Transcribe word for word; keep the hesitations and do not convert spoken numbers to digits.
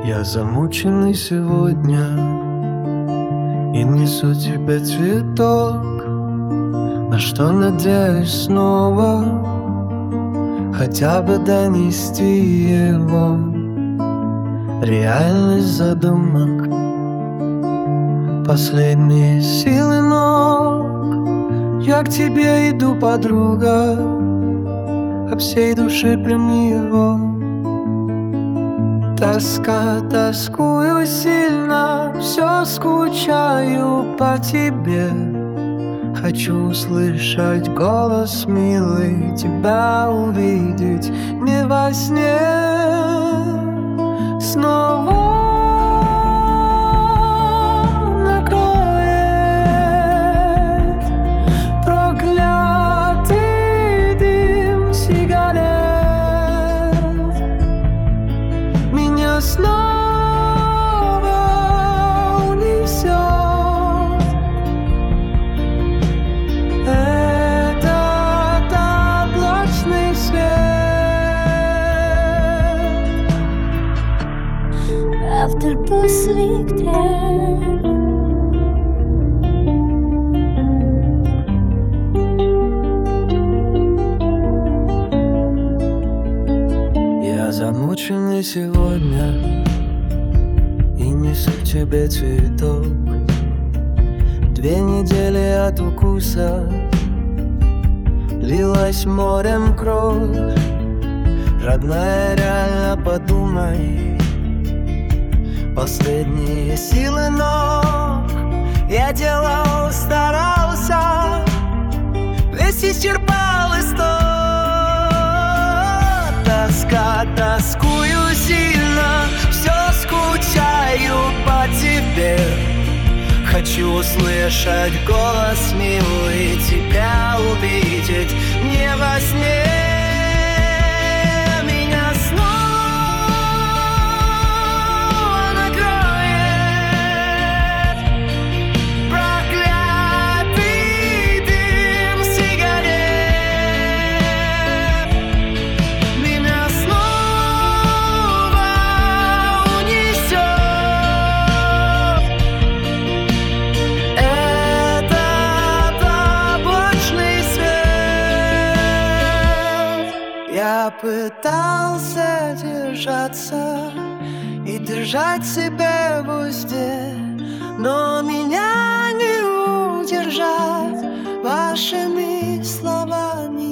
Я замученный сегодня и несу тебе цветок. На что надеюсь снова хотя бы донести его. Реальность задумок, последние силы ног. Я к тебе иду, подруга, об всей душе прими его. Тоска, тоскую сильно, все скучаю по тебе. Хочу услышать голос милый, тебя увидеть не во сне. Снова накроет проклятый дым сигарет. Меня снова унесет этот облачный свет. Автобус летел, я замученный сегодня и несу к тебе цветок. Две недели от укуса лилась морем кровь. Родная, реально подумай. Последние силы ног. Я делал, старался, весь исчерпал исток. Тоска, тоскую сильно, все скучаю по тебе. Хочу услышать голос милый, тебя увидеть не во сне. Меня снова накроет проклятый дым сигарет. Меня снова унесет этот облачный свет. Я пытался держаться и держать себя в узде, но меня не удержать вашими словами.